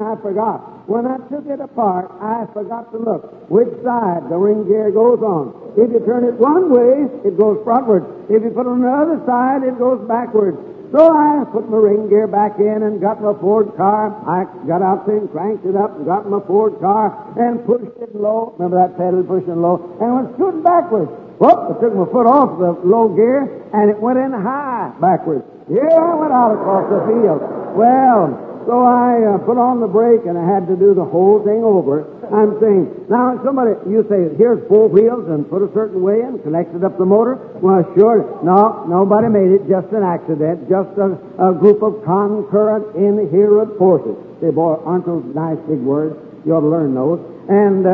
I forgot. When I took it apart, I forgot to look which side the ring gear goes on. If you turn it one way, it goes frontward. If you put it on the other side, it goes backwards. So I put my ring gear back in and got my Ford car. I got out there and cranked it up and got my Ford car and pushed it low. Remember that pedal, pushing low? And went scooting backwards. Whoop, I took my foot off the low gear and it went in high backwards. Here I went out across the field. Well, so I put on the brake, and I had to do the whole thing over. I'm saying, now somebody, you say, here's 4 wheels and put a certain way in, connected up the motor. Well, sure. No, nobody made it. Just an accident. Just a group of concurrent, inherent forces. Say, boy, aren't those nice big words? You ought to learn those. And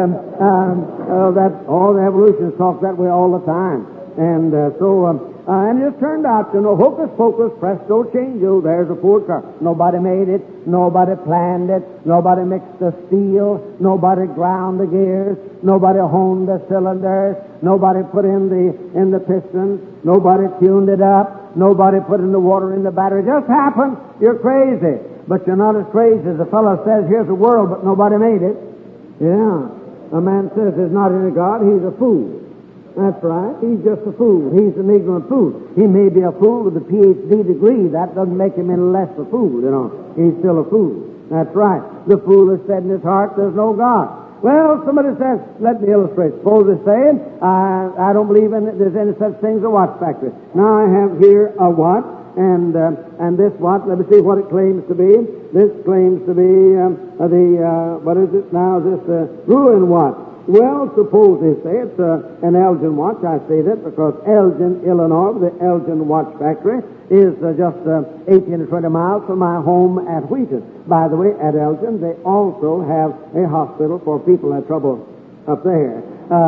that all the evolutionists talk that way all the time. And and it just turned out, hocus pocus, presto changeo, there's a Ford car. Nobody made it. Nobody planned it. Nobody mixed the steel. Nobody ground the gears. Nobody honed the cylinders. Nobody put in the pistons. Nobody tuned it up. Nobody put in the water in the battery. It just happened. You're crazy. But you're not as crazy as a fellow says, here's the world, but nobody made it. Yeah. A man says there's not any God, he's a fool. That's right. He's just a fool. He's an ignorant fool. He may be a fool with a Ph.D. degree. That doesn't make him any less a fool, He's still a fool. That's right. The fool has said in his heart, there's no God. Well, somebody says, let me illustrate. Suppose they're saying, I don't believe there's any such thing as a watch factory. Now I have here a watch, and this watch, let me see what it claims to be. This claims to be what is it now? This Ruin watch. Well, suppose they say it's an Elgin watch. I say that because Elgin, Illinois, the Elgin Watch Factory, is just 18 or 20 miles from my home at Wheaton. By the way, at Elgin, they also have a hospital for people that have trouble up there.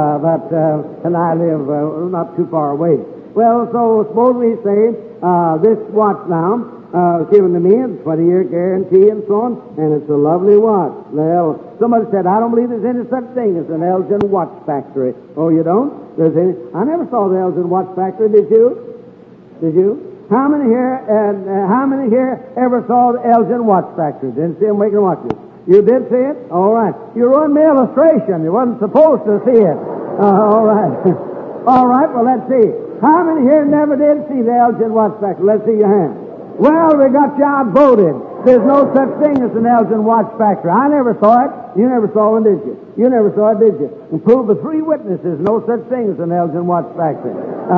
And I live not too far away. Well, so suppose we say this watch now, given to me, a 20-year guarantee and so on, and it's a lovely watch. Well, somebody said, I don't believe there's any such thing as an Elgin Watch Factory. Oh, you don't? I never saw the Elgin Watch Factory, did you? Did you? How many here ever saw the Elgin Watch Factory? Didn't see them making watches. You did see it? All right. You ruined my illustration. You wasn't supposed to see it. All right. All right, well, let's see. How many here never did see the Elgin Watch Factory? Let's see your hand. Well, we got you outvoted. There's no such thing as an Elgin Watch Factory. I never saw it. You never saw one, did you? You never saw it, did you? And prove with 3 witnesses no such thing as an Elgin Watch Factory.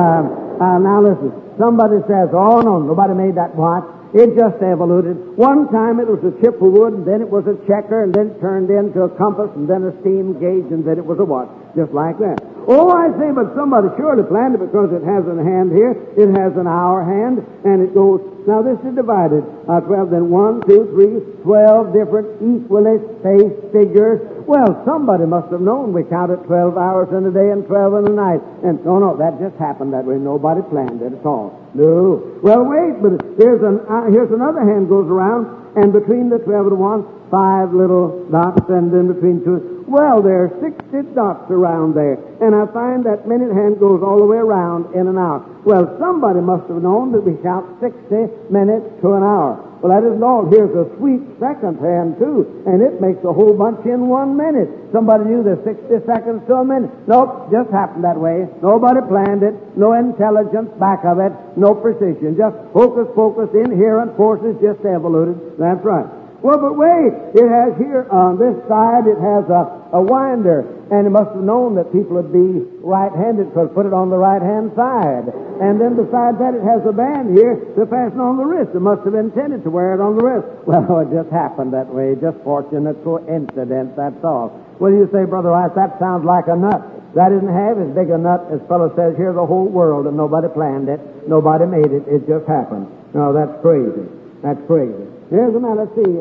Now listen. Somebody says, oh, no, nobody made that watch. It just evoluted. One time it was a chip of wood, and then it was a checker, and then it turned into a compass, and then a steam gauge, and then it was a watch. Just like that. Oh, I say, but somebody surely planned it because it has a hand here, it has an hour hand, and it goes. Now this is divided. 12, then 1, 2, 3, 12 different equally spaced figures. Well, somebody must have known we counted 12 hours in a day and 12 in a night. And no, that just happened that way. Nobody planned it at all. No. Well, wait, but here's another hand goes around, and between the 12 and 1, 5 little dots, and then between 2. Well, there are 60 dots around there. And I find that minute hand goes all the way around in an hour. Well, somebody must have known that we count 60 minutes to an hour. Well, that isn't all. Here's a sweet second hand, too, and it makes a whole bunch in 1 minute. Somebody knew there's 60 seconds to a minute. Nope, just happened that way. Nobody planned it. No intelligence back of it. No precision. Just hocus pocus, inherent forces just evoluted. That's right. Well, but wait, it has here on this side, it has a winder, and it must have known that people would be right-handed, so it put it on the right-hand side. And then besides that, it has a band here to fasten on the wrist. It must have intended to wear it on the wrist. Well, it just happened that way, just fortunate coincidence, that's all. Well, you say, Brother Rice, that sounds like a nut. That isn't half as big a nut as fellow says, here's the whole world, and nobody planned it, nobody made it, it just happened. No, that's crazy. That's crazy. Here's a man, let's see.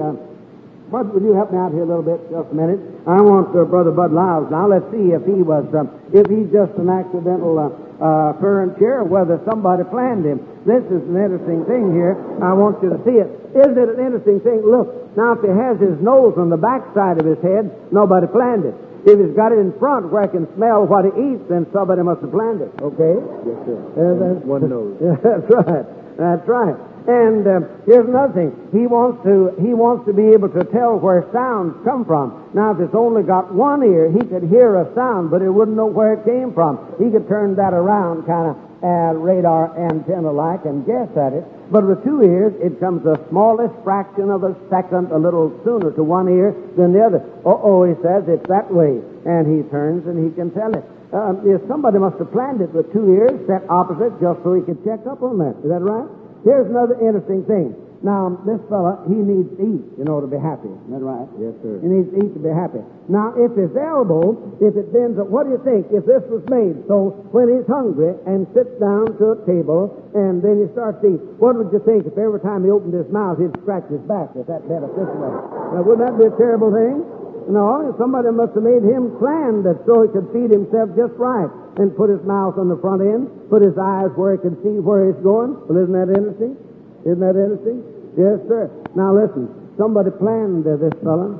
Bud, will you help me out here a little bit, just a minute? I want Brother Bud Lyles now. Let's see if he's just an accidental occurrence here, or whether somebody planned him. This is an interesting thing here. I want you to see it. Isn't it an interesting thing? Look, now if he has his nose on the back side of his head, nobody planned it. If he's got it in front where I can smell what he eats, then somebody must have planned it. Okay? Yes, sir. One nose. That's right. That's right. And here's another thing. He wants to be able to tell where sounds come from. Now, if it's only got one ear, he could hear a sound, but he wouldn't know where it came from. He could turn that around kind of radar antenna-like and guess at it. But with two ears, it comes the smallest fraction of a second a little sooner to one ear than the other. He says, it's that way. And he turns and he can tell it. Somebody must have planned it with two ears set opposite just so he could check up on that. Is that right? Here's another interesting thing. Now, this fella, he needs to eat, to be happy. Is that right? Yes, sir. He needs to eat to be happy. Now, if his elbow, if it bends up, what do you think if this was made so when he's hungry and sits down to a table and then he starts to eat, what would you think if every time he opened his mouth he'd scratch his back if that bent up this way? Now, wouldn't that be a terrible thing? No, somebody must have made him planned that so he could feed himself just right and put his mouth on the front end, put his eyes where he can see where he's going. Well, isn't that interesting? Isn't that interesting? Yes, sir. Now, listen. Somebody planned this fella.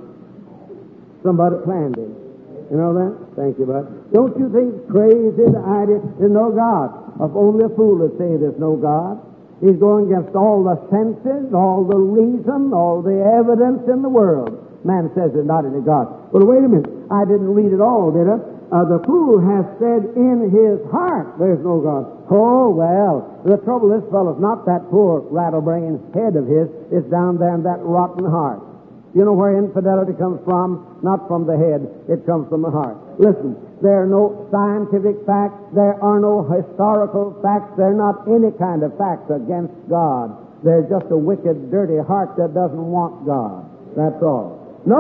Somebody planned him. You know that? Thank you, bud. Don't you think it's crazy the idea there's no God? If only a fool would say there's no God. He's going against all the senses, all the reason, all the evidence in the world. Man says there's not any God. Well, wait a minute. I didn't read it all, did I? The fool has said in his heart there's no God. Oh, well, the trouble, this fellow's not that poor rattle-brained head of his. It's down there in that rotten heart. You know where infidelity comes from? Not from the head. It comes from the heart. Listen, there are no scientific facts. There are no historical facts. There are not any kind of facts against God. They're just a wicked, dirty heart that doesn't want God. That's all.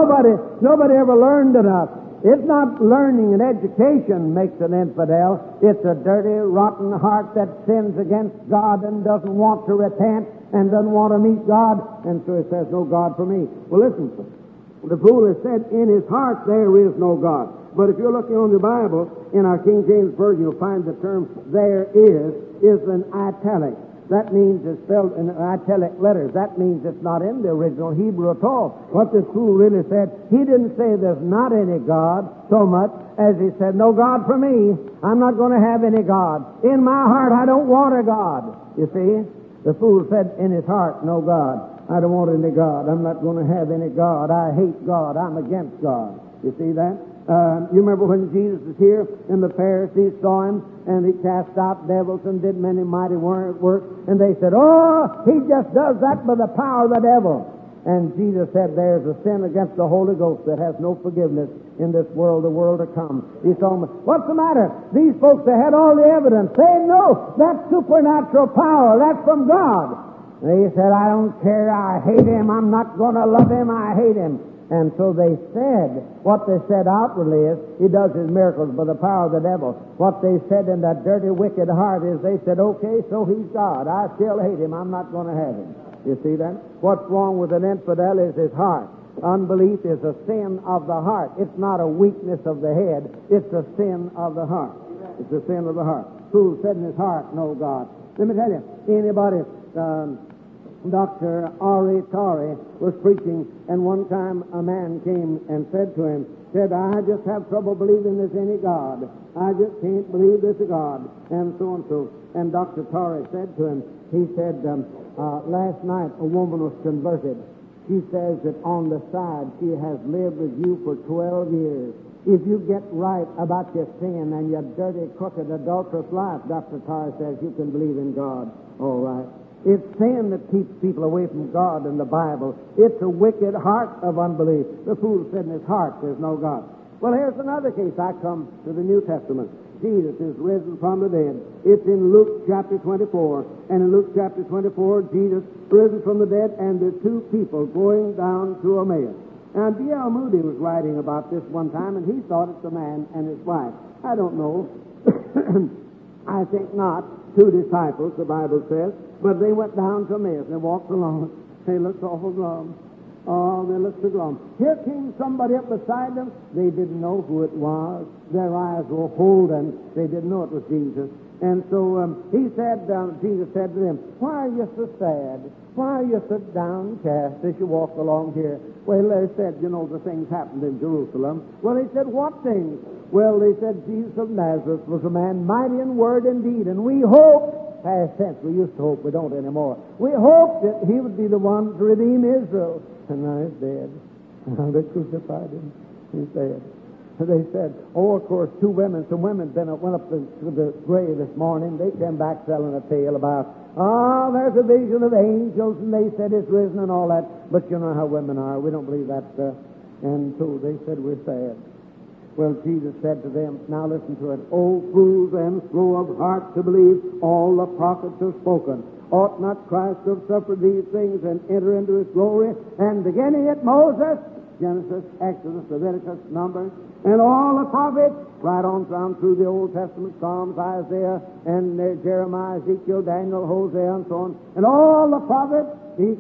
Nobody ever learned enough. It's not learning and education makes an infidel. It's a dirty, rotten heart that sins against God and doesn't want to repent and doesn't want to meet God. And so he says, no God for me. Well, listen, the fool has said in his heart there is no God. But if you're looking on the Bible, in our King James Version, you'll find the term there is an italic. That means it's spelled in italic letters. That means it's not in the original Hebrew at all. What this fool really said, he didn't say there's not any God so much as he said, no God for me. I'm not going to have any God. In my heart, I don't want a God. You see? The fool said in his heart, no God. I don't want any God. I'm not going to have any God. I hate God. I'm against God. You see that? You remember when Jesus was here and the Pharisees saw him and he cast out devils and did many mighty works, and they said, oh, he just does that by the power of the devil. And Jesus said, there's a sin against the Holy Ghost that has no forgiveness in this world, the world to come. He told them, what's the matter? These folks, they had all the evidence. They know that's supernatural power. That's from God. They said, I don't care. I hate him. I'm not going to love him. I hate him. And so they said, what they said outwardly is, he does his miracles by the power of the devil. What they said in that dirty, wicked heart is, they said, okay, so he's God. I still hate him. I'm not going to have him. You see that? What's wrong with an infidel is his heart. Unbelief is a sin of the heart. It's not a weakness of the head. It's a sin of the heart. It's a sin of the heart. Fool said in his heart, no God. Let me tell you, anybody... Dr. R.A. Torrey was preaching, and one time a man came and said to him, I just have trouble believing there's any God. I just can't believe there's a God, and so and so. And Dr. Torrey said to him, he said, last night a woman was converted. She says that on the side she has lived with you for 12 years. If you get right about your sin and your dirty, crooked, adulterous life, Dr. Torrey says, you can believe in God. All right. It's sin that keeps people away from God in the Bible. It's a wicked heart of unbelief. The fool said in his heart, there's no God. Well, here's another case. I come to the New Testament. Jesus is risen from the dead. It's in Luke chapter 24. And in Luke chapter 24, Jesus risen from the dead, and there's two people going down to Emmaus. Now, D.L. Moody was writing about this one time, and he thought it's a man and his wife. I don't know. I think not. Two disciples, the Bible says, but they went down to Emmaus. They walked along. They looked awful glum. Oh, they looked so glum. Here came somebody up beside them. They didn't know who it was. Their eyes were holden. They didn't know it was Jesus. And so he said, Jesus said to them, why are you so sad? Why are you so downcast as you walk along here? Well, they said, the things happened in Jerusalem. Well, he said, what things? Well, they said, Jesus of Nazareth was a man mighty in word and deed, and we hoped past tense. We used to hope. We don't anymore. We hoped that he would be the one to redeem Israel. And now he's dead. Now they crucified him. He's dead. They said, oh, of course, some women went up to the grave this morning. They came back telling a tale about, there's a vision of angels, and they said it's risen and all that. But you know how women are. We don't believe that stuff. And so they said, we're sad. Well, Jesus said to them, now listen to it, O fools and slow of heart to believe all the prophets have spoken. Ought not Christ to have suffered these things and enter into his glory? And beginning at Moses, Genesis, Exodus, Leviticus, Numbers, and all the prophets, right on down through the Old Testament, Psalms, Isaiah, and Jeremiah, Ezekiel, Daniel, Hosea, and so on. And all the prophets, he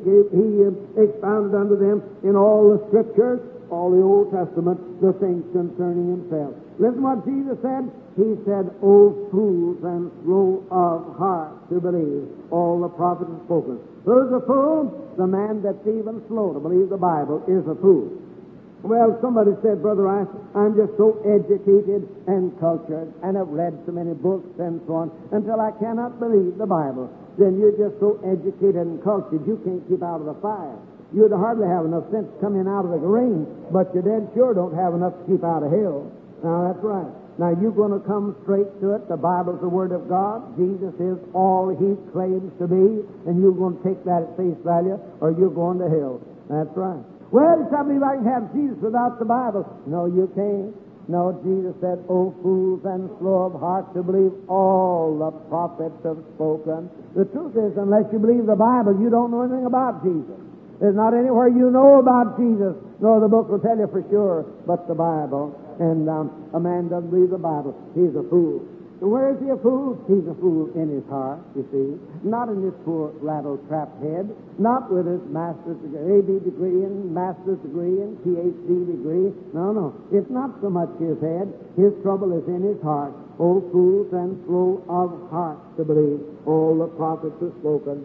expounded unto them in all the Scriptures, all the Old Testament, the things concerning himself. Listen what Jesus said. He said, O fools and slow of heart to believe all the prophets have spoken. Who's a fool? The man that's even slow to believe the Bible is a fool. Well, somebody said, Brother Rice, I'm just so educated and cultured, and I've read so many books and so on, until I cannot believe the Bible. Then you're just so educated and cultured, you can't keep out of the fire. You'd hardly have enough sense coming out of the rain, but you dead sure don't have enough to keep out of hell. Now, that's right. Now, you're going to come straight to it. The Bible's the Word of God. Jesus is all he claims to be, and you're going to take that at face value, or you're going to hell. That's right. Well, I believe I can have Jesus without the Bible. No, you can't. No, Jesus said, O fools and slow of heart to believe all the prophets have spoken. The truth is, unless you believe the Bible, you don't know anything about Jesus. There's not anywhere you know about Jesus. No, the book will tell you for sure, but the Bible. And a man doesn't believe the Bible, he's a fool. And where is he a fool? He's a fool in his heart, you see. Not in his poor rattle-trapped head. Not with his master's degree, A.B. degree and master's degree and Ph.D. degree. No. It's not so much his head. His trouble is in his heart. O fools and slow of heart to believe all the prophets have spoken.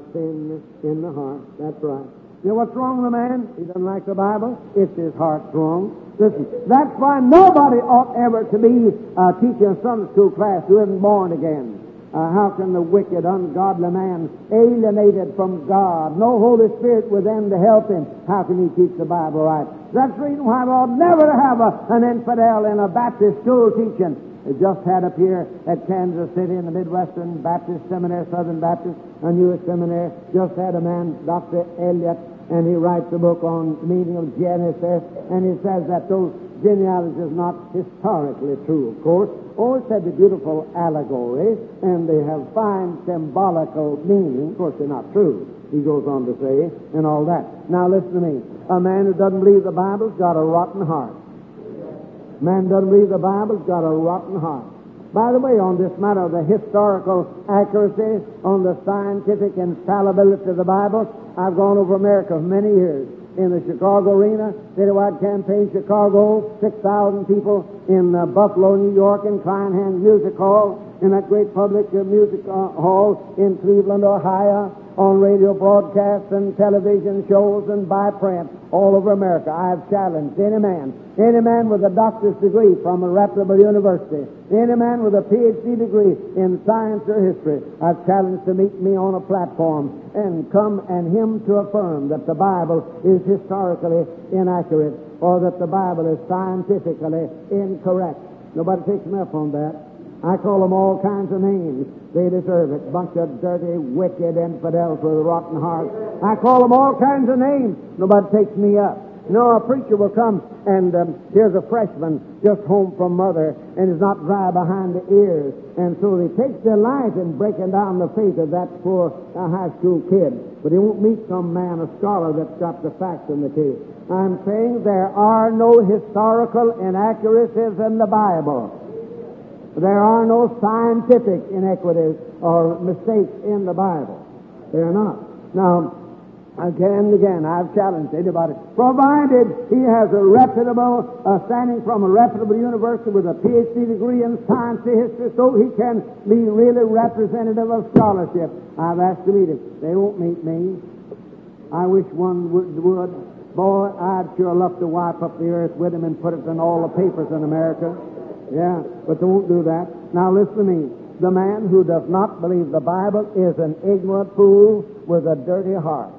Sin in the heart. That's right. You know what's wrong with a man? He doesn't like the Bible. It's his heart's wrong. Listen, that's why nobody ought ever to be teaching a Sunday school class who isn't born again. How can the wicked, ungodly man, alienated from God, no Holy Spirit within to help him, how can he teach the Bible right? That's the reason why we ought never to have an infidel in a Baptist school teaching. They just had up here at Kansas City in the Midwestern Baptist Seminary, Southern Baptist, a newer seminary, just had a man, Dr. Elliott, and he writes a book on the meaning of Genesis, and he says that those genealogies are not historically true, of course. Or said the beautiful allegories, and they have fine symbolical meaning. Of course, they're not true, he goes on to say, and all that. Now, listen to me. A man who doesn't believe the Bible's got a rotten heart. Man doesn't believe the Bible's got a rotten heart. By the way, on this matter of the historical accuracy, on the scientific infallibility of the Bible, I've gone over America for many years. In the Chicago arena, citywide campaign, Chicago, 6,000 people. In Buffalo, New York, in Kleinhand Music Hall, in that great public music hall in Cleveland, Ohio, on radio broadcasts and television shows and by print all over America. I've challenged any man with a doctor's degree from a reputable university, any man with a Ph.D. degree in science or history, I've challenged to meet me on a platform and come and him to affirm that the Bible is historically inaccurate or that the Bible is scientifically incorrect. Nobody takes me up on that. I call them all kinds of names. They deserve it. Bunch of dirty, wicked infidels with rotten hearts. I call them all kinds of names. Nobody takes me up. You know, a preacher will come, and here's a freshman just home from mother, and is not dry behind the ears. And so he takes delight in breaking down the faith of that poor high school kid. But he won't meet some man, a scholar, that's got the facts in the case. I'm saying there are no historical inaccuracies in the Bible. There are no scientific inequities or mistakes in the Bible. They are not. Now, again and again, I've challenged anybody, provided he has a reputable, standing from a reputable university with a Ph.D. degree in science and history, so he can be really representative of scholarship. I've asked to meet him. They won't meet me. I wish one would. Boy, I'd sure love to wipe up the earth with him and put it in all the papers in America. Yeah, but they won't do that. Now listen to me. The man who does not believe the Bible is an ignorant fool with a dirty heart.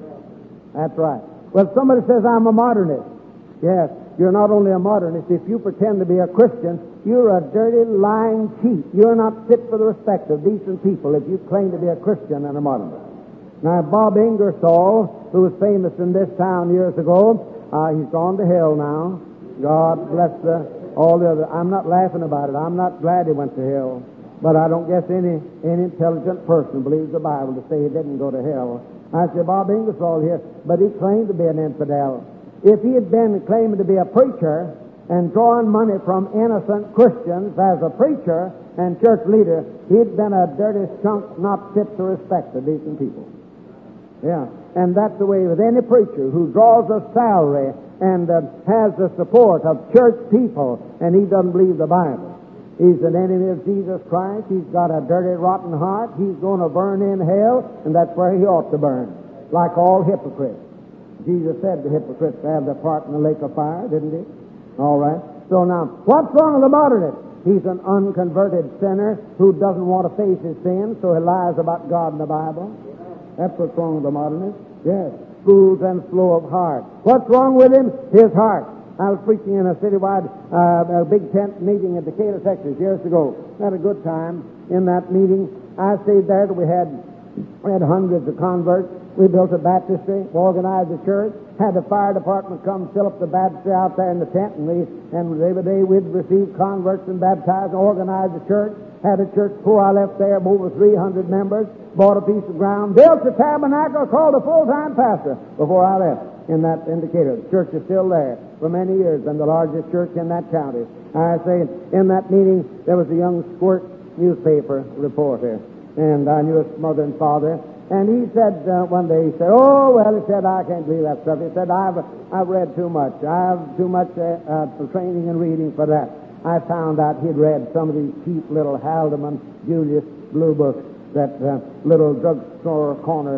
That's right. Well, somebody says, I'm a modernist. Yes, you're not only a modernist. If you pretend to be a Christian, you're a dirty, lying cheat. You're not fit for the respect of decent people if you claim to be a Christian and a modernist. Now, Bob Ingersoll, who was famous in this town years ago, he's gone to hell now. God bless all the other. I'm not laughing about it. I'm not glad he went to hell. But I don't guess any intelligent person believes the Bible to say he didn't go to hell. I said, Bob Ingersoll here, but he claimed to be an infidel. If he had been claiming to be a preacher and drawing money from innocent Christians as a preacher and church leader, he'd been a dirty skunk not fit to respect the decent people. Yeah, and that's the way with any preacher who draws a salary and has the support of church people, and he doesn't believe the Bible. He's an enemy of Jesus Christ. He's got a dirty, rotten heart. He's going to burn in hell, and that's where he ought to burn, like all hypocrites. Jesus said the hypocrites have their part in the lake of fire, didn't he? All right. So now, what's wrong with the modernist? He's an unconverted sinner who doesn't want to face his sins, so he lies about God and the Bible. That's what's wrong with the modernist. Yes. Fools and slow of heart. What's wrong with him? His heart. I was preaching in a citywide, a big tent meeting in Decatur, Texas, years ago. Had a good time in that meeting. I stayed there till we had hundreds of converts. We built a baptistry, organized a church, had the fire department come fill up the baptistry out there in the tent, and every day we'd receive converts and baptize and organize a church. Had a church before I left there, over 300 members, bought a piece of ground, built a tabernacle, called a full-time pastor before I left in that indicator. The church is still there for many years and the largest church in that county. I say, in that meeting, there was a young squirt newspaper reporter, and I knew his mother and father. And he said one day, he said, oh, well, he said, I can't believe that stuff. He said, I've read too much. I have too much training and reading for that. I found out he'd read some of these cheap little Haldeman Julius blue books that little drugstore corner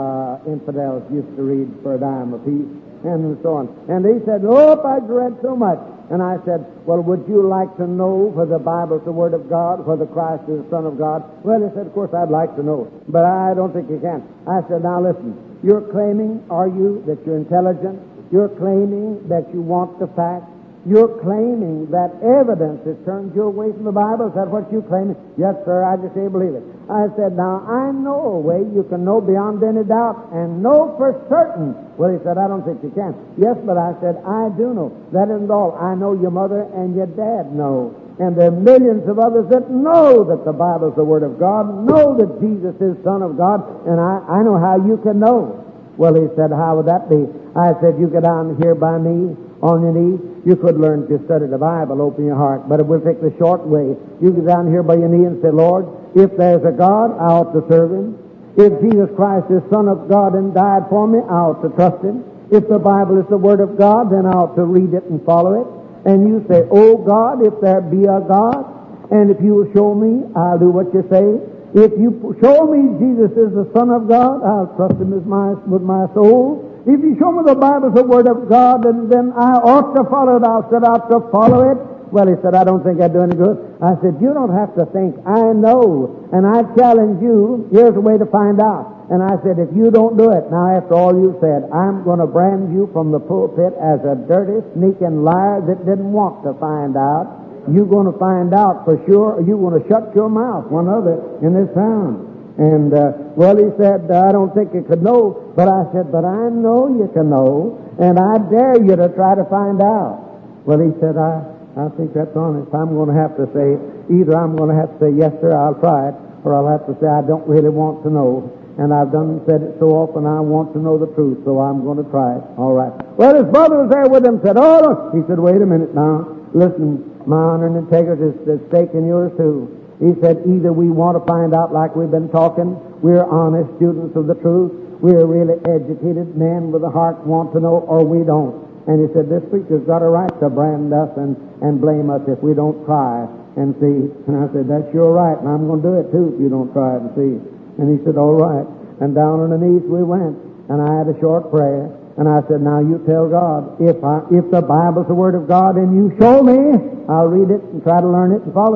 infidels used to read for a dime apiece, and so on. And he said, oh, I've read so much. And I said, well, would you like to know whether the Bible's the Word of God, whether Christ is the Son of God? Well, he said, of course, I'd like to know, but I don't think you can. I said, now listen, you're claiming, are you, that you're intelligent? You're claiming that you want the facts? You're claiming that evidence has turned you away from the Bible? Is that what you're claiming? Yes, sir, I just can't believe it. I said, now, I know a way you can know beyond any doubt and know for certain. Well, he said, I don't think you can. Yes, but I said, I do know. That isn't all. I know your mother and your dad know. And there are millions of others that know that the Bible's the Word of God, know that Jesus is Son of God, and I know how you can know. Well, he said, how would that be? I said, you get down here by me on your knees. You could learn to study the Bible, open your heart, but we'll take the short way. You get down here by your knee and say, Lord, if there's a God, I ought to serve Him. If Jesus Christ is Son of God and died for me, I ought to trust Him. If the Bible is the Word of God, then I ought to read it and follow it. And you say, oh God, if there be a God, and if you will show me, I'll do what you say. If you show me Jesus is the Son of God, I'll trust Him with my soul. If you show me the Bible's the Word of God, then I ought to follow it. I'll set out to follow it. Well, he said, I don't think I'd do any good. I said, you don't have to think. I know. And I challenge you, here's a way to find out. And I said, if you don't do it, now after all you said, I'm going to brand you from the pulpit as a dirty, sneaking liar that didn't want to find out. You're going to find out for sure, or you're going to shut your mouth, one other, in this town. And, well, he said, I don't think you could know. But I said, but I know you can know, and I dare you to try to find out. Well, he said, I think that's honest. I'm going to have to say, either I'm going to have to say, yes, sir, I'll try it, or I'll have to say, I don't really want to know. And I've said it so often, I want to know the truth, so I'm going to try it. All right. Well, his brother was there with him, said, oh, no. He said, wait a minute now. Listen, my honor and integrity is at stake in yours, too. He said, either we want to find out like we've been talking, we're honest students of the truth, we're really educated men with a heart want to know, or we don't. And he said, this preacher's got a right to brand us and blame us if we don't try and see. And I said, that's your right, and I'm going to do it too if you don't try it and see. And he said, all right. And down on the knees we went, and I had a short prayer. And I said, now you tell God, if the Bible's the Word of God and you show me, I'll read it and try to learn it and follow it.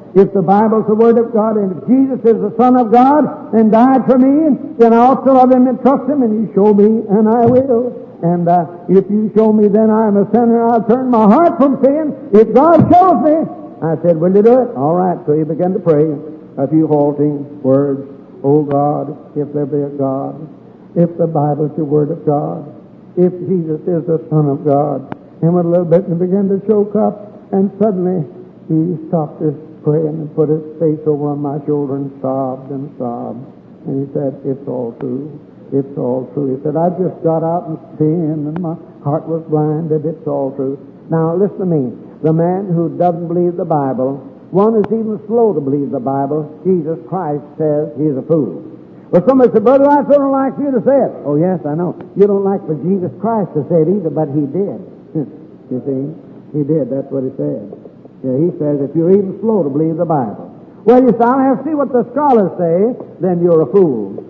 If the Bible's the Word of God, and if Jesus is the Son of God and died for me, then I ought to love Him and trust Him, and you show me, and I will. And if you show me, then I'm a sinner. I'll turn my heart from sin. If God shows me, I said, will you do it? All right. So he began to pray a few halting words. Oh God, if there be a God, if the Bible's the Word of God, if Jesus is the Son of God. And went a little bit and began to choke up, and suddenly he stopped his praying and put his face over on my shoulder and sobbed and sobbed. And he said, it's all true. It's all true. He said, I just got out and sinned and my heart was blinded. It's all true. Now listen to me. The man who doesn't believe the Bible, one is even slow to believe the Bible, Jesus Christ says he's a fool. Well, somebody said, Brother, I don't like you to say it. Oh, yes, I know. You don't like for Jesus Christ to say it either, but he did. You see? He did. That's what he said. Yeah, he says, if you're even slow to believe the Bible. Well, you say, I'll have to see what the scholars say, then you're a fool.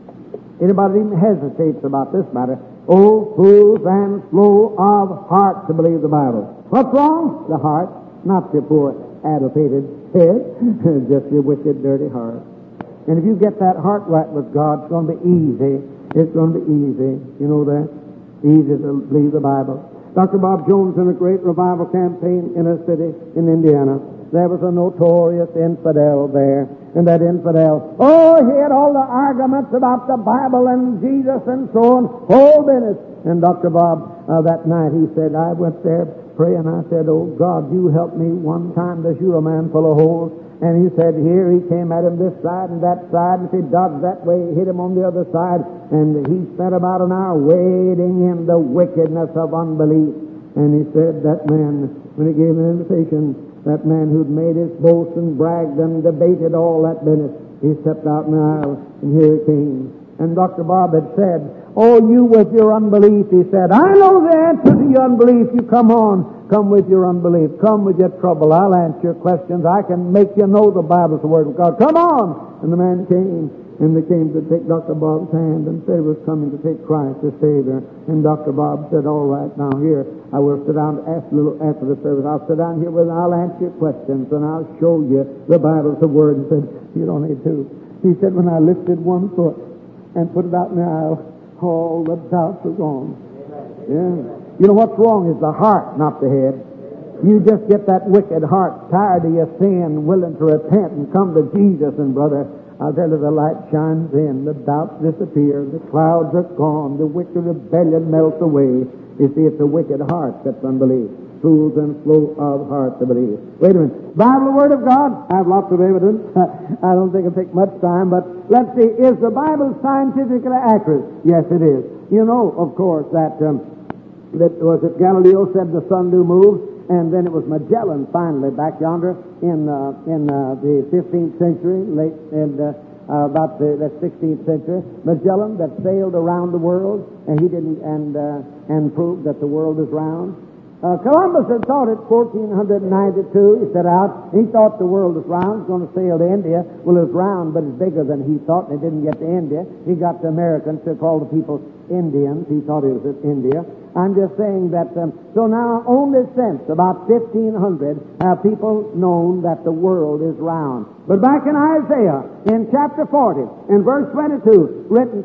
Anybody even hesitates about this matter? Oh, fools and slow of heart to believe the Bible. What's wrong? The heart, not your poor atrophied head, just your wicked, dirty heart. And if you get that heart right with God, it's going to be easy. It's going to be easy. You know that? Easy to believe the Bible. Dr. Bob Jones, in a great revival campaign in a city in Indiana, there was a notorious infidel there. And that infidel, he had all the arguments about the Bible and Jesus and so on, whole business. And Dr. Bob, that night, he said, I went there praying. I said, oh God, you help me one time to shoot a man full of holes. And he said, here, he came at him this side and that side, and if he dodged that way, hit him on the other side. And he spent about an hour wading in the wickedness of unbelief. And he said, that man, when he gave an invitation, that man who'd made his boast and bragged and debated all that business, he stepped out in the aisle, and here he came. And Dr. Bob had said, oh, you with your unbelief, he said, I know the answer to your unbelief. You come on. Come with your unbelief. Come with your trouble. I'll answer your questions. I can make you know the Bible's the Word of God. Come on! And the man came, and they came to take Dr. Bob's hand and said he was coming to take Christ as Savior. And Dr. Bob said, all right, now here, I will sit down after the service. I'll sit down here and I'll answer your questions, and I'll show you the Bible's the Word. And said, you don't need to. He said, when I lifted one foot and put it out in the aisle, all the doubts are gone. Yeah. You know what's wrong is the heart, not the head. You just get that wicked heart, tired of your sin, willing to repent and come to Jesus. And brother, I'll tell you, the light shines in, the doubts disappear, the clouds are gone, the wicked rebellion melts away. You see, it's a wicked heart that's unbelief. Fools and slow of heart to believe. Wait a minute. Bible, the Word of God? I have lots of evidence. I don't think it'll take much time, but let's see. Is the Bible scientifically accurate? Yes, it is. You know, of course, that was it Galileo said the sun do move, and then it was Magellan finally back yonder in the 15th century, late and about the 16th century. Magellan that sailed around the world, and he didn't and proved that the world is round. Columbus had thought it 1492. He set out. He thought the world was round. He was going to sail to India. Well, it was round, but it's bigger than he thought, and he didn't get to India. He got to Americans to call the people Indians. He thought it was in India. I'm just saying that, so now only since about 1500 have people known that the world is round. But back in Isaiah, in chapter 40, in verse 22, written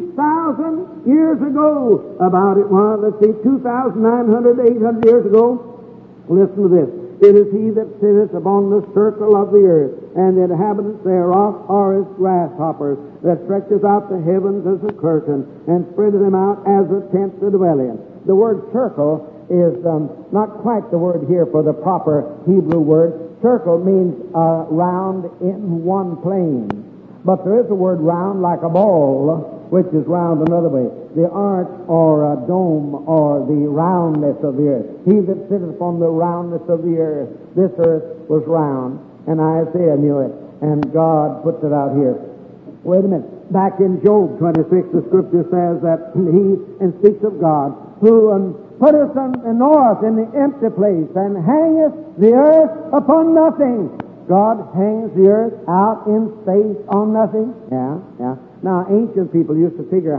3,000 years ago about it, well, let's see, 2,900, 800 years ago, listen to this. It is he that sitteth upon the circle of the earth, and the inhabitants thereof are as grasshoppers, that stretches out the heavens as a curtain, and spreadeth them out as a tent to dwell in. The word circle is not quite the word here for the proper Hebrew word. Circle means round in one plane. But there is a word round like a ball, which is round another way. The arch or dome or the roundness of the earth. He that sitteth upon the roundness of the earth. This earth was round, and Isaiah knew it, and God puts it out here. Wait a minute. Back in Job 26, the scripture says that he, and speaks of God, who putteth and knoweth in the empty place, and hangeth the earth upon nothing. God hangs the earth out in space on nothing. Yeah. Now, ancient people used to figure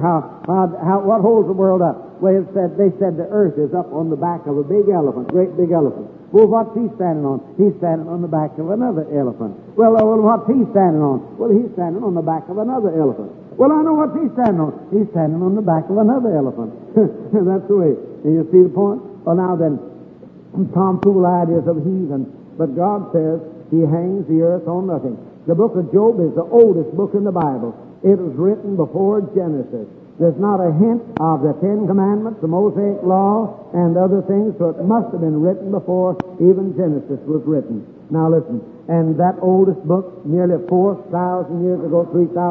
what holds the world up. Well, they said the earth is up on the back of a big elephant, great big elephant. Well, what's he standing on? He's standing on the back of another elephant. Well, what's he standing on? Well, he's standing on the back of another elephant. Well, I know what he's standing on. He's standing on the back of another elephant. That's the way. And you see the point? Well, now then, tomfool ideas of heathen. But God says he hangs the earth on nothing. The book of Job is the oldest book in the Bible. It was written before Genesis. There's not a hint of the Ten Commandments, the Mosaic Law, and other things, so it must have been written before even Genesis was written. Now listen, and that oldest book, nearly 4,000 years ago,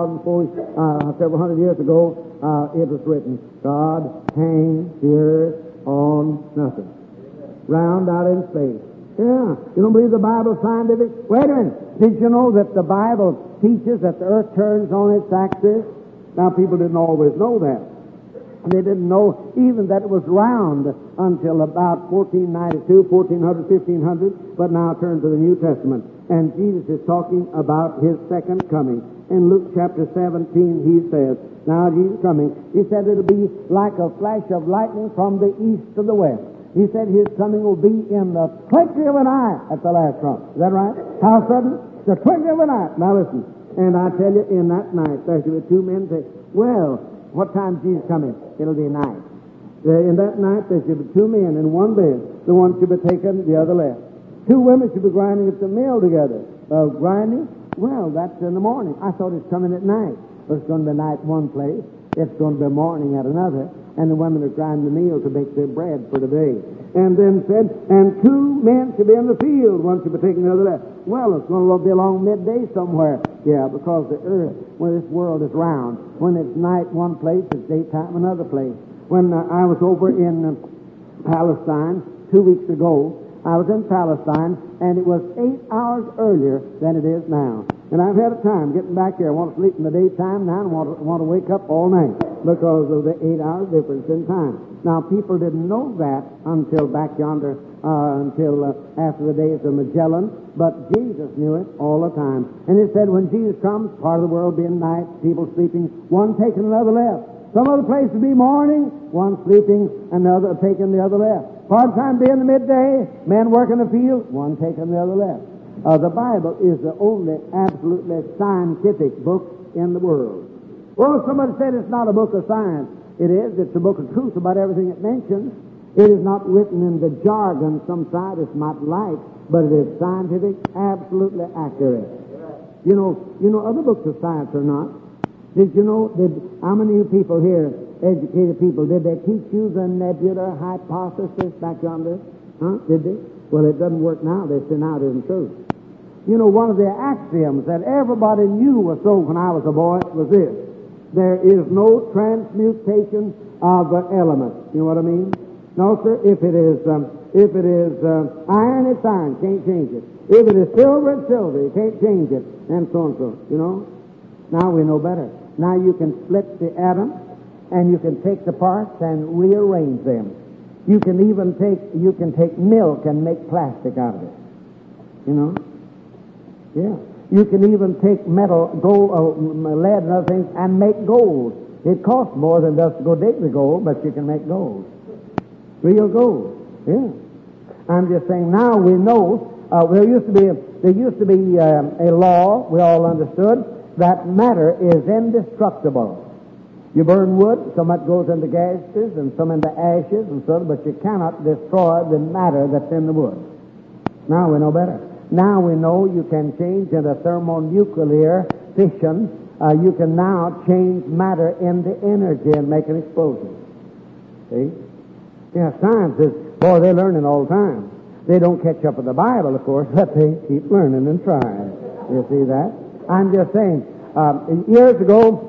several hundred years ago, it was written. God hangs the earth on nothing. Round out in space. Yeah, you don't believe the Bible's scientific? Wait a minute. Did you know that the Bible teaches that the earth turns on its axis? Now, people didn't always know that. They didn't know even that it was round until about 1492, 1400, 1500, but now turn to the New Testament. And Jesus is talking about his second coming. In Luke chapter 17, he says, now Jesus coming, he said it'll be like a flash of lightning from the east to the west. He said his coming will be in the twinkling of an eye at the last trump. Is that right? How sudden? The twinkling of an eye. Now listen. And I tell you, in that night, there shall be two men say, well, what time is Jesus coming? It'll be night. In that night, there shall be two men in one bed. The one shall be taken, the other left. Two women shall be grinding at the mill together. Grinding? Well, that's in the morning. I thought it's coming at night. Well, it's going to be night one place. It's going to be morning at another. And the women are grinding the meal to make their bread for the day. And then said, and two men shall be in the field. One shall be taken, the other left. Well, it's going to be along midday somewhere. Yeah, because the earth, when this world is round, when it's night one place, it's daytime another place. When I was over in Palestine 2 weeks ago, I was in Palestine, and it was 8 hours earlier than it is now. And I've had a time getting back here. I want to sleep in the daytime now and want to wake up all night because of the 8 hour difference in time. Now, people didn't know that until back yonder, until after the days of Magellan, but Jesus knew it all the time. And he said when Jesus comes, part of the world being night, people sleeping, one taking another left. Some other place would be morning, one sleeping, another taking the other left. Part time being the midday, men working the field, one taking the other left. The Bible is the only absolutely scientific book in the world. Well, somebody said it's not a book of science. It is. It's a book of truth about everything it mentions. It is not written in the jargon some scientists might like, but it is scientific, absolutely accurate. You know, other books of science are not. Did you know, how many of you people here, educated people, did they teach you the nebular hypothesis back yonder? Huh? Did they? Well, it doesn't work now. They say now it isn't true. You know, one of the axioms that everybody knew was so when I was a boy was this. There is no transmutation of elements. You know what I mean? No, sir. If it is iron, it's iron. Can't change it. If it is silver, it's silver. You can't change it. And so and so. You know? Now we know better. Now you can split the atom, and you can take the parts and rearrange them. You can even take milk and make plastic out of it. You know? Yeah. You can even take metal, gold, lead and other things and make gold. It costs more than just to go dig the gold, but you can make gold. Real gold. Yeah. I'm just saying now we know, there used to be a law, we all understood, that matter is indestructible. You burn wood, so much goes into gases and some into ashes and so on, but you cannot destroy the matter that's in the wood. Now we know better. Now we know you can change into thermonuclear fission. You can now change matter into energy and make an explosion. See? Yeah, scientists, boy, they're learning all the time. They don't catch up with the Bible, of course, but they keep learning and trying. You see that? I'm just saying, years ago,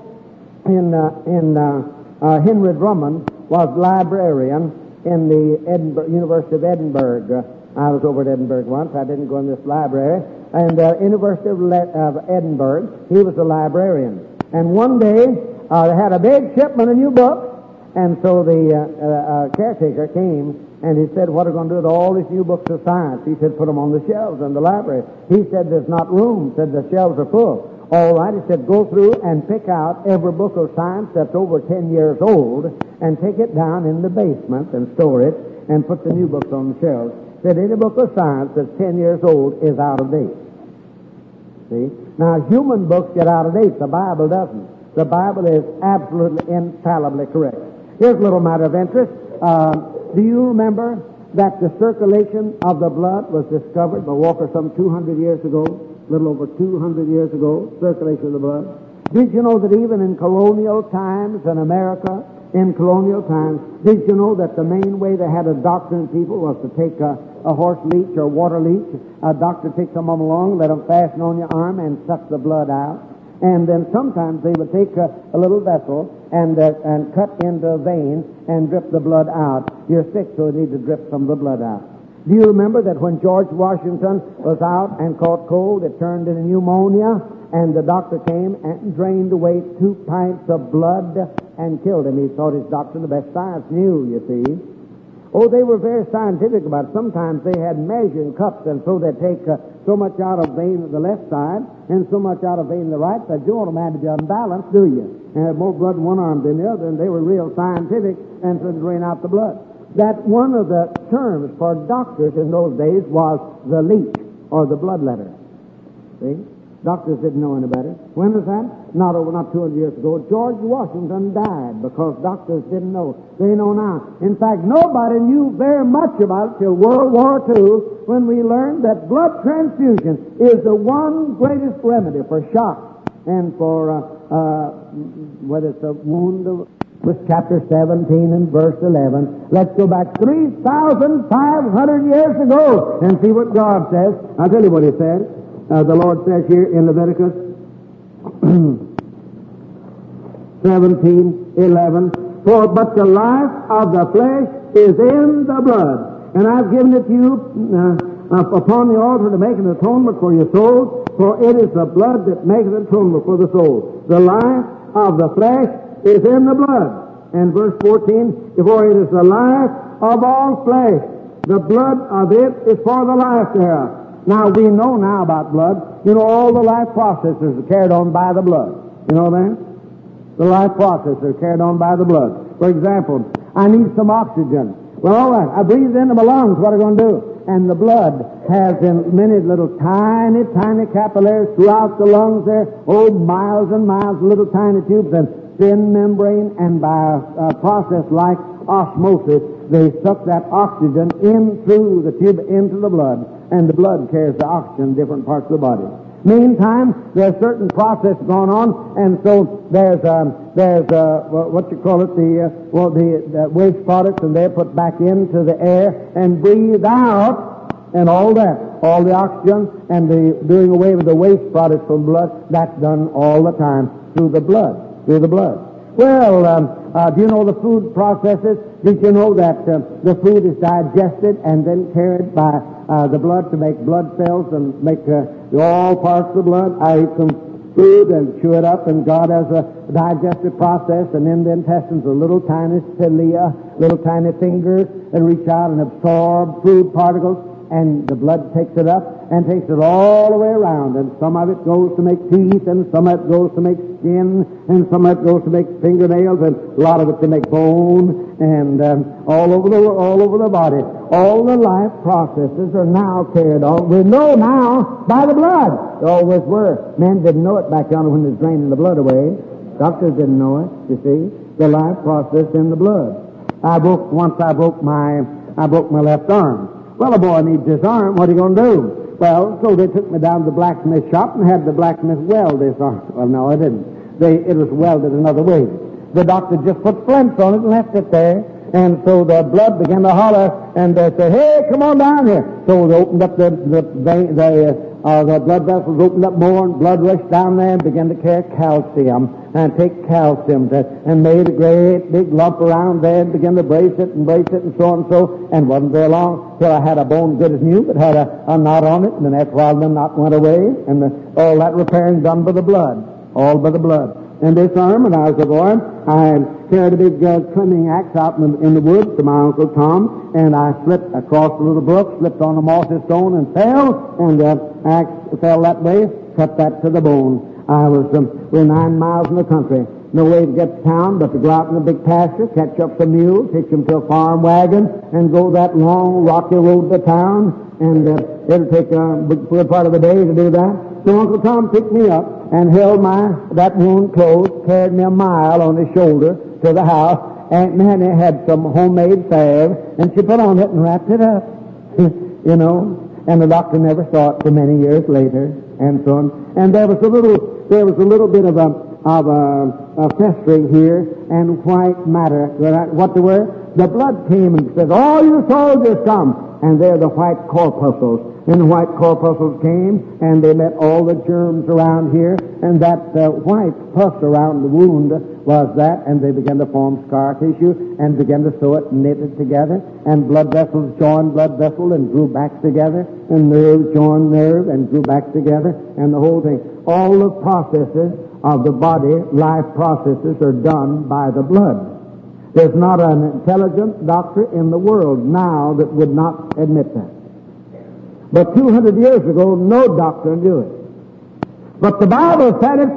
Henry Drummond was librarian in the University of Edinburgh. I was over at Edinburgh once. I didn't go in this library. And University of Edinburgh, he was a librarian. And one day, they had a big shipment of new books, and so the caretaker came, and he said, what are we going to do with all these new books of science? He said, put them on the shelves in the library. He said, there's not room. He said, the shelves are full. All right, he said, go through and pick out every book of science that's over 10 years old and take it down in the basement and store it and put the new books on the shelves. that any book of science that's 10 years old is out of date. See? Now, human books get out of date. The Bible doesn't. The Bible is absolutely infallibly correct. Here's a little matter of interest. Do you remember that the circulation of the blood was discovered by Walker some 200 years ago? A little over 200 years ago, circulation of the blood. Did you know that even in colonial times in America, in colonial times, did you know that the main way they had of doctoring people was to take a horse leech or water leech? A doctor takes them along, let them fasten on your arm and suck the blood out. And then sometimes they would take a little vessel and cut into a vein and drip the blood out. You're sick, so you need to drip some of the blood out. Do you remember that when George Washington was out and caught cold, it turned into pneumonia, and the doctor came and drained away 2 pints of blood and killed him? He thought his doctor, the best science knew, you see. Oh, they were very scientific about it. Sometimes they had measuring cups, and so they'd take so much out of vein of the left side and so much out of vein of the right side. You don't imagine to be unbalanced, do you? And had more blood in one arm than the other, and they were real scientific, and so they drain out the blood. That one of the terms for doctors in those days was the leech, or the bloodletter. See? Doctors didn't know any better. When was that? Not 200 years ago. George Washington died because doctors didn't know. They know now. In fact, nobody knew very much about it till World War II, when we learned that blood transfusion is the one greatest remedy for shock and for whether it's a wound. With chapter 17 and verse 11. Let's go back 3,500 years ago and see what God says. I'll tell you what He said. The Lord says here in Leviticus 17:11, but the life of the flesh is in the blood, and I've given it to you upon the altar to make an atonement for your souls, for it is the blood that maketh atonement for the soul. The life of the flesh is in the blood. And verse 14, for it is the life of all flesh. The blood of it is for the life thereof. Now, we know now about blood. You know, all the life processes are carried on by the blood. You know that? The life processes are carried on by the blood. For example, I need some oxygen. Well, all right, I breathe into my lungs. What am I going to do? And the blood has in many little tiny capillaries throughout the lungs there, miles and miles of little tiny tubes and thin membrane, and by a process like osmosis, they suck that oxygen in through the tube into the blood, and the blood carries the oxygen in different parts of the body. Meantime, there's certain process going on, and so there's what you call it, the waste products, and they're put back into the air and breathed out, and all that, all the oxygen and the doing away with the waste products from blood, that's done all the time through the blood. Well, do you know the food processes? Did you know that the food is digested and then carried by the blood to make blood cells and make all parts of the blood? I eat some food and chew it up, and God has a digestive process, and in the intestines are little tiny cilia, little tiny fingers that reach out and absorb food particles, and the blood takes it up and takes it all the way around, and some of it goes to make teeth, and some of it goes to make skin, and some of it goes to make fingernails, and a lot of it to make bone, and all over the body. All the life processes are now carried on. We know now by the blood. They always were. Men didn't know it back yonder when they was draining the blood away. Doctors didn't know it, you see. The life process in the blood. Once I broke my left arm. Well, a boy needs his arm. What are you going to do? Well, so they took me down to the blacksmith shop and had the blacksmith weld his arm. Well, no, I didn't. It was welded another way. The doctor just put flints on it and left it there. And so the blood began to holler, and they said, "Hey, come on down here." So they opened up the blood vessels, opened up more, and blood rushed down there and began to carry calcium and take calcium and made a great big lump around there and began to brace it and so and so. And wasn't very long till I had a bone good as new, but had a knot on it, and then after a while the knot went away, and all that repairing done by the blood, all by the blood. And this arm, when I was a boy, I carried a big trimming axe out in the woods to my Uncle Tom, and I slipped across the little brook, slipped on a mossy stone and fell, and the axe fell that way, cut that to the bone. We're 9 miles in the country, No way to get to town but to go out in the big pasture, catch up some mules, hitch them to a farm wagon, and go that long, rocky road to town. And it'll take a good part of the day to do that. So Uncle Tom picked me up and held that wound closed, carried me a mile on his shoulder to the house. Aunt Nanny had some homemade salve, and she put on it and wrapped it up. You know, and the doctor never saw it for many years later, and so on. And there was a little bit of a festering here and white matter. What they were? The blood came and said, "All you soldiers come!" And there the white corpuscles. And the white corpuscles came, and they met all the germs around here, and that white pus around the wound was that, and they began to form scar tissue and began to sew it and knit it together, and blood vessels joined blood vessel and grew back together, and nerve joined nerve and grew back together, and the whole thing. All the processes of the body, life processes, are done by the blood. There's not an intelligent doctor in the world now that would not admit that. But 200 years ago, no doctor knew it. But the Bible said it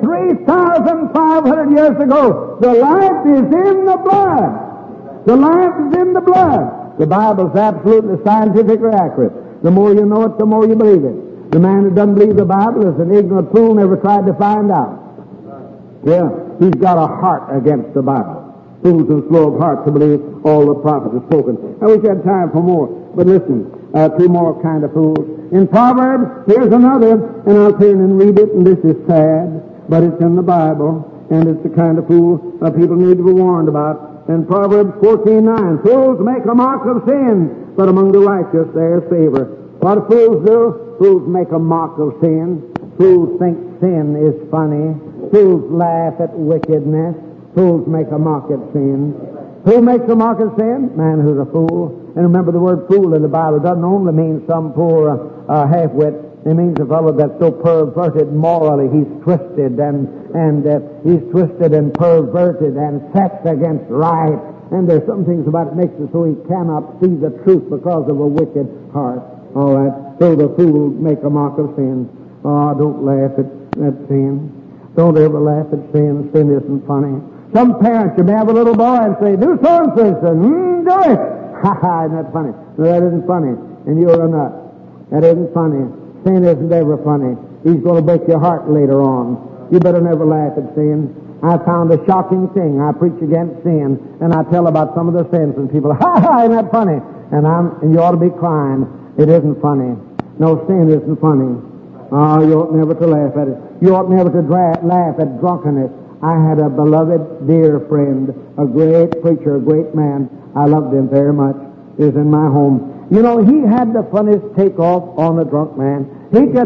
3,500 years ago. The life is in the blood. The life is in the blood. The Bible is absolutely scientifically accurate. The more you know it, the more you believe it. The man who doesn't believe the Bible is an ignorant fool, never tried to find out. Yeah, he's got a heart against the Bible. Fools and slow of heart to believe all the prophets have spoken. I wish I had time for more, but listen, two more kind of fools. In Proverbs, here's another, and I'll turn and read it, and this is sad, but it's in the Bible, and it's the kind of fool people need to be warned about. In Proverbs 14:9, fools make a mock of sin, but among the righteous there is favor. What do fools do? Fools make a mock of sin. Fools think sin is funny. Fools laugh at wickedness. Fools make a mock of sin. Who makes a mock of sin? Man who's a fool. And remember, the word fool in the Bible doesn't only mean some poor half-wit. It means a fellow that's so perverted morally, he's twisted and he's twisted and perverted and sets against right. And there's some things about it makes it so he cannot see the truth because of a wicked heart. All right. So the fool make a mock of sin. Oh, don't laugh at sin. Don't ever laugh at sin. Sin isn't funny. Some parents, you may have a little boy and say, "Do so-and-so," and say, "Do it." Ha ha, isn't that funny? No, that isn't funny. And you're a nut. That isn't funny. Sin isn't ever funny. He's going to break your heart later on. You better never laugh at sin. I found a shocking thing. I preach against sin, and I tell about some of the sins, and people, "Ha ha, isn't that funny?" And you ought to be crying. It isn't funny. No, sin isn't funny. Oh, you ought never to laugh at it. You ought never to laugh at drunkenness. I had a beloved, dear friend, a great preacher, a great man. I loved him very much. He was in my home. You know, he had the funniest takeoff on a drunk man. He could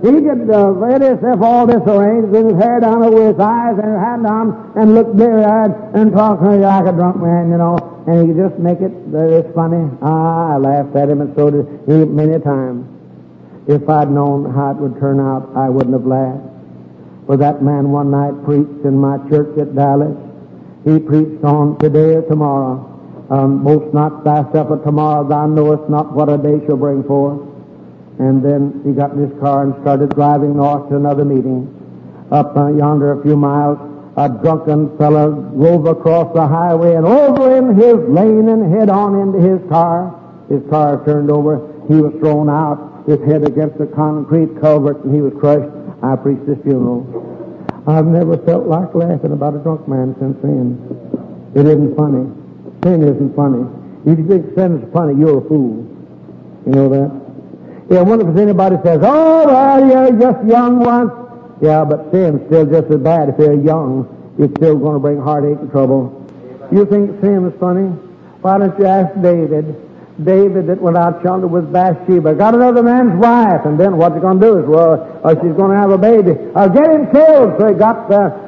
let himself all disarranged with his hair down over his eyes and his hat down and look bleary-eyed and talk like a drunk man, you know. And he could just make it it's funny. I laughed at him, and so did he many times. If I'd known how it would turn out, I wouldn't have laughed. For that man one night preached in my church at Dallas. He preached on today or tomorrow. Boast not thyself of tomorrow, thou knowest not what a day shall bring forth. And then he got in his car and started driving north to another meeting. Up yonder a few miles, a drunken fellow drove across the highway and over in his lane and head on into his car. His car turned over. He was thrown out, his head against a concrete culvert, and he was crushed. I preached his funeral. I've never felt like laughing about a drunk man since then. It isn't funny. Sin isn't funny. If you think sin is funny, you're a fool. You know that? Yeah, I wonder if anybody says, "Oh, well, you're just young once." Yeah, but sin's still just as bad. If you're young, it's still going to bring heartache and trouble. You think sin is funny? Why don't you ask David? David that went out yonder with Bathsheba, got another man's wife, and then what's he going to do? She's going to have a baby. Get him killed. So he got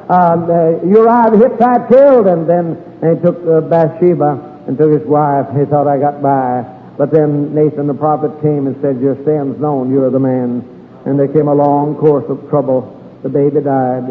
Uriah the Hittite killed, and then he took Bathsheba and took his wife. He thought, "I got by." But then Nathan the prophet came and said, "Your sin's known, you're the man." And there came a long course of trouble. The baby died.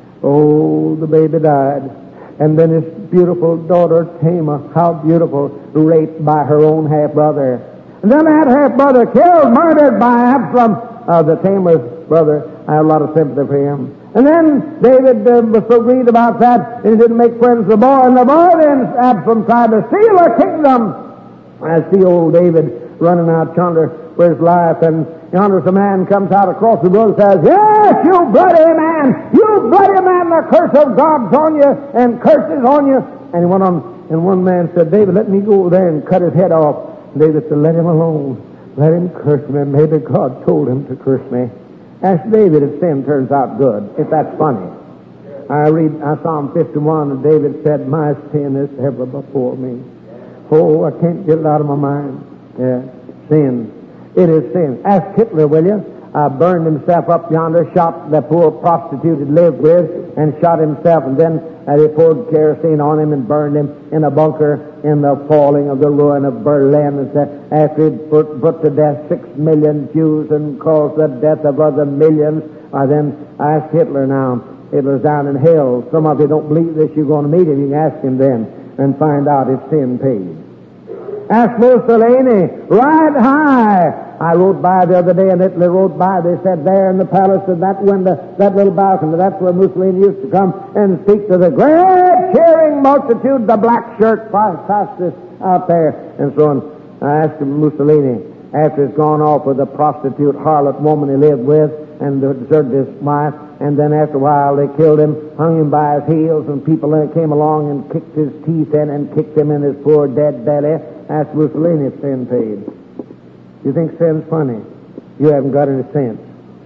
Oh, the baby died. And then his beautiful daughter Tamar, how beautiful, raped by her own half-brother. And then that half-brother killed, murdered by Absalom, the Tamar's brother, I had a lot of sympathy for him. And then David was so grieved about that, and he didn't make friends with the boy. And the boy then, Absalom, tried to steal the kingdom. I see old David running out yonder for his life, and yonder's a man comes out across the road and says, "Yes, you bloody man! You bloody man! The curse of God's on you, and curses on you!" And he went on, and one man said, "David, let me go there and cut his head off." And David said, "Let him alone. Let him curse me. Maybe God told him to curse me." Ask David if sin turns out good, if that's funny. I read Psalm 51, and David said, "My sin is ever before me. Oh, I can't get it out of my mind." Yeah, sin. It is sin. Ask Hitler, will you? Burned himself up yonder, shot the poor prostitute he lived with, and shot himself, and then they poured kerosene on him and burned him in a bunker in the falling of the ruin of Berlin. And said, after he'd put to death 6 million Jews and caused the death of other millions, then ask Hitler now. Hitler's down in hell. Some of you don't believe this. You're going to meet him. You can ask him then and find out if sin paid. Ask Mussolini, ride high. I rode by the other day, and Italy rode by. They said there in the palace, in that window, that little balcony, that's where Mussolini used to come and speak to the great cheering multitude, the black shirt fastest out there, and so on. I asked him, Mussolini, after he's gone off with a prostitute harlot woman he lived with, and deserted his wife, and then after a while they killed him, hung him by his heels, and people came along and kicked his teeth in and kicked him in his poor dead belly. Asked Mussolini if sin paid. You think sin's funny? You haven't got any sense.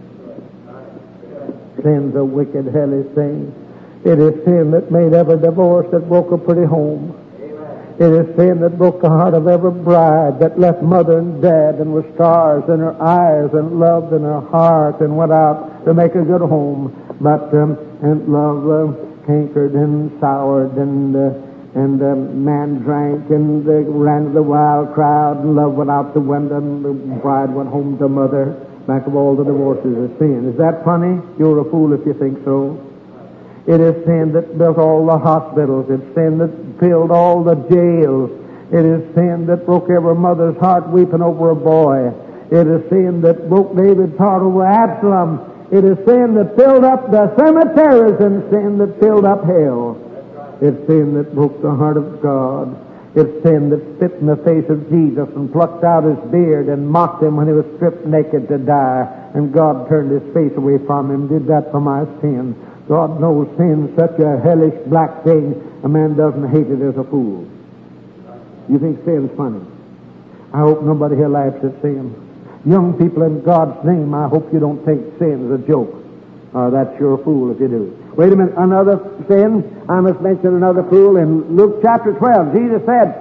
Sin's a wicked, hellish thing. It is sin that made every divorce that broke a pretty home. It is sin that broke the heart of every bride, that left mother and dad and with stars in her eyes and love in her heart and went out to make a good home. But and love cankered and soured, and man drank and ran to the wild crowd, and love went out the window, and the bride went home to mother. Back of all the divorces is sin. Is that funny? You're a fool if you think so. It is sin that built all the hospitals. It's sin that filled all the jails. It is sin that broke every mother's heart weeping over a boy. It is sin that broke David's heart over Absalom. It is sin that filled up the cemeteries, and sin that filled up hell. It's sin that broke the heart of God. It's sin that spit in the face of Jesus and plucked out his beard and mocked him when he was stripped naked to die. And God turned his face away from him, did that for my sin. God knows sin's such a hellish black thing, a man doesn't hate it as a fool. You think sin's funny? I hope nobody here laughs at sin. Young people, in God's name, I hope you don't take sin as a joke. That's you're a fool if you do. Wait a minute, another sin. I must mention another fool. In Luke chapter 12, Jesus said,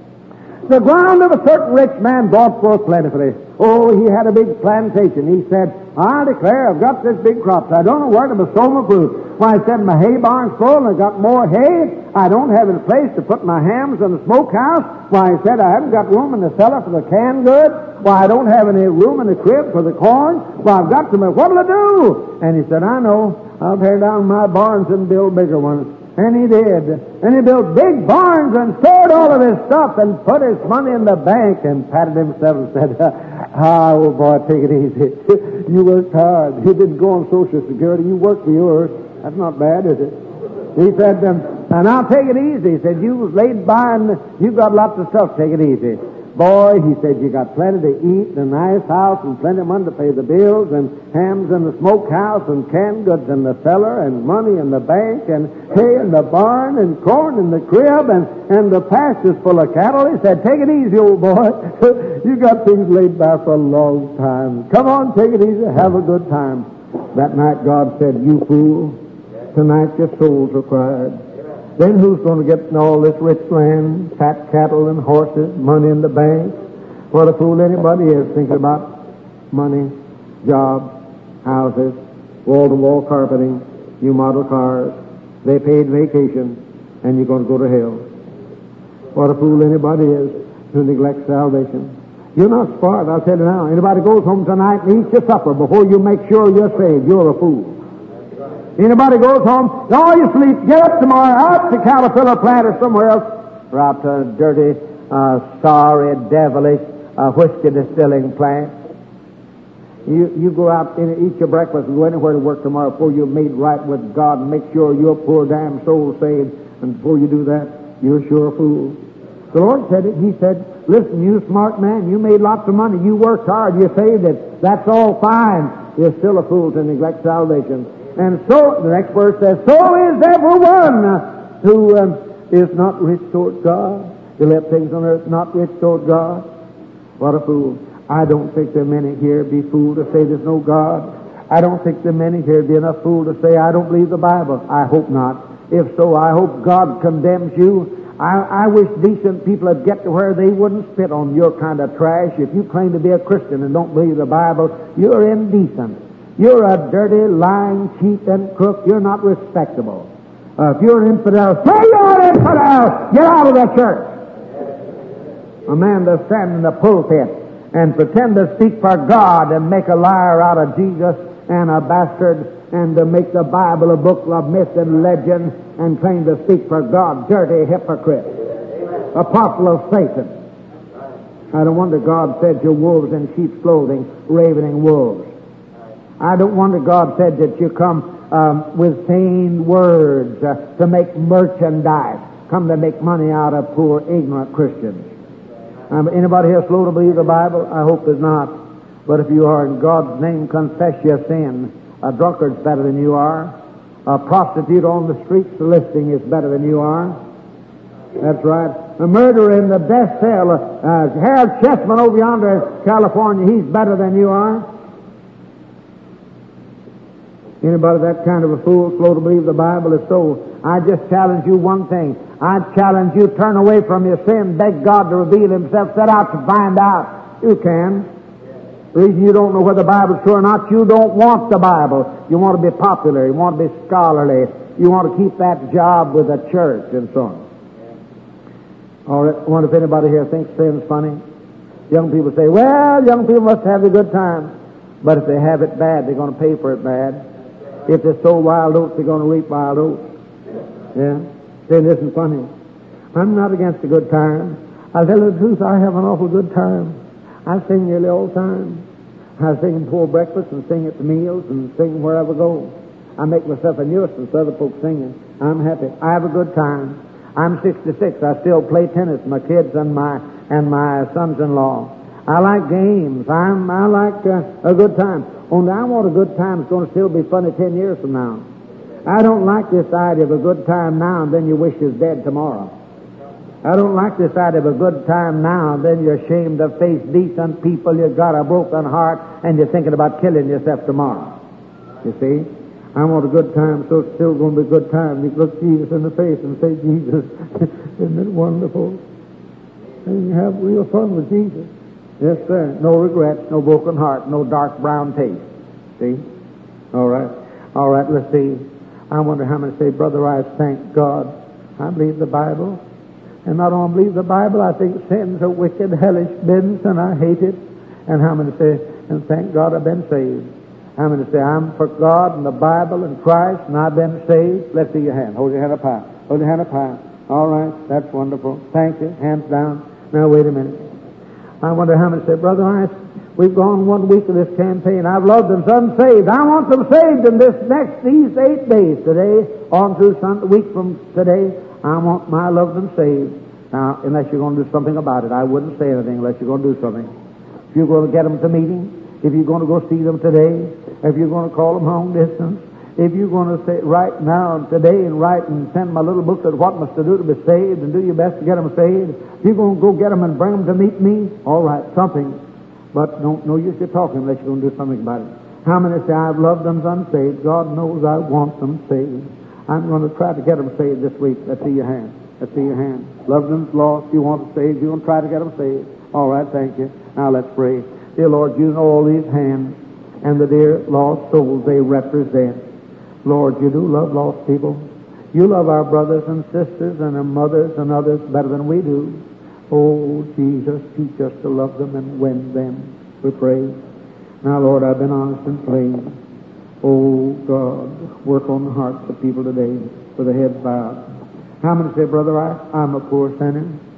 "The ground of a certain rich man brought forth plentifully." Oh, he had a big plantation. He said, "I declare, I've got this big crop. I don't know where to bestow my fruit." Why, he said, "My hay barn's full, and I've got more hay. I don't have any place to put my hams in the smokehouse." Why, he said, "I haven't got room in the cellar for the canned goods. Why, I don't have any room in the crib for the corn. Well, I've got to make, what'll I do?" And he said, "I know. I'll tear down my barns and build bigger ones." And he did. And he built big barns and stored all of his stuff and put his money in the bank and patted himself and said, old boy, take it easy. You worked hard. You didn't go on Social Security. You worked for yours. That's not bad, is it?" He said, "And I'll take it easy." He said, "You was laid by and you got lots of stuff. Take it easy." "Boy," he said, "you got plenty to eat and a nice house and plenty of money to pay the bills and hams in the smokehouse and canned goods in the cellar and money in the bank and hay in the barn and corn in the crib and the pastures full of cattle." He said, "Take it easy, old boy. You got things laid by for a long time. Come on, take it easy. Have a good time." That night God said, "You fool, tonight your soul's required." Then who's going to get all this rich land, fat cattle and horses, money in the bank? What a fool anybody is thinking about money, jobs, houses, wall-to-wall carpeting, new model cars. They paid vacation, and you're going to go to hell. What a fool anybody is who neglects salvation. You're not smart, I'll tell you now. Anybody goes home tonight and eats your supper before you make sure you're saved, you're a fool. Anybody goes home, "Oh, you sleep, get up tomorrow, out to Caterpillar plant or somewhere else," or out to a dirty, sorry, devilish whiskey distilling plant. You go out and eat your breakfast and go anywhere to work tomorrow before you're made right with God and make sure your poor damn soul saved. And before you do that, you're sure a fool. The Lord said it. He said, listen, you smart man, you made lots of money. You worked hard. You saved it. That's all fine. You're still a fool to neglect salvation. And so, the next verse says, so is everyone who is not rich toward God. You left things on earth not rich toward God. What a fool. I don't think there are many here be fool to say there's no God. I don't think there are many here be enough fool to say I don't believe the Bible. I hope not. If so, I hope God condemns you. I wish decent people would get to where they wouldn't spit on your kind of trash. If you claim to be a Christian and don't believe the Bible, you're indecent. You're a dirty, lying, cheat, and crook. You're not respectable. If you're an infidel, say you're an infidel! Get out of the church! A man that stands in the pulpit and pretend to speak for God and make a liar out of Jesus and a bastard and to make the Bible a book of myth and legend and claim to speak for God. Dirty hypocrite. Apostle of Satan. I don't wonder God said you're wolves in sheep's clothing, ravening wolves. I don't wonder God said that you come with feigned words to make merchandise, come to make money out of poor, ignorant Christians. Anybody here slow to believe the Bible? I hope there's not. But if you are, in God's name, confess your sin. A drunkard's better than you are. A prostitute on the streets soliciting is better than you are. That's right. A murderer in the death cell, Harold Chessman over yonder in California, he's better than you are. Anybody that kind of a fool, slow to believe the Bible? Is so. I just challenge you one thing. I challenge you, turn away from your sin, beg God to reveal Himself, set out to find out. You can. The reason you don't know whether the Bible's true or not, you don't want the Bible. You want to be popular. You want to be scholarly. You want to keep that job with the church and so on. All right, I wonder if anybody here thinks sin's funny. Young people say, well, young people must have a good time. But if they have it bad, they're going to pay for it bad. If they sow wild oats, they're going to reap wild oats. Yeah? Sin isn't funny. I'm not against a good time. I'll tell you the truth, I have an awful good time. I sing nearly all the time. I sing before breakfast and sing at the meals and sing wherever I go. I make myself a nuisance to other folks singing. I'm happy. I have a good time. I'm 66. I still play tennis, my kids and my sons-in-law. I like games. I like a good time. Only I want a good time that's going to still be funny 10 years from now. I don't like this idea of a good time now and then you wish you was dead tomorrow. I don't like this idea of a good time now and then you're ashamed to face decent people, you've got a broken heart, and you're thinking about killing yourself tomorrow. You see? I want a good time, so it's still going to be a good time. You look Jesus in the face and say, Jesus, isn't it wonderful? And you have real fun with Jesus. Yes, sir. No regrets, no broken heart, no dark brown taste. See? All right. All right, let's see. I wonder how many say, Brother Rice, thank God. I believe the Bible. And not only believe the Bible, I think sin's a wicked, hellish business, and I hate it. And how many say, and thank God I've been saved. How many say, I'm for God and the Bible and Christ, and I've been saved? Let's see your hand. Hold your hand up high. Hold your hand up high. All right, that's wonderful. Thank you. Hands down. Now, wait a minute. I wonder how many say, Brother Rice, we've gone 1 week of this campaign. I've loved them unsaved. I want them saved in these 8 days. Today, on through a week from today, I want my loved ones saved. Now, unless you're going to do something about it, I wouldn't say anything unless you're going to do something. If you're going to get them to meeting, if you're going to go see them today, if you're going to call them long distance, if you're going to say right now and today and write and send my little booklet, what must I do to be saved, and do your best to get them saved. If you're going to go get them and bring them to meet me, all right, something. But no use you're talking unless you're going to do something about it. How many say, I've loved them unsaved? God knows I want them saved. I'm going to try to get them saved this week. Let's see your hand. Let's see your hand. Loved one's lost. You want them saved. You're going to try to get them saved. All right, thank you. Now let's pray. Dear Lord, you know all these hands and the dear lost souls they represent. Lord, you do love lost people. You love our brothers and sisters and our mothers and others better than we do. Oh, Jesus, teach us to love them and win them, we pray. Now, Lord, I've been honest and plain. Oh, God, work on the hearts of people today with their heads bowed. How many say, Brother, I'm a poor sinner.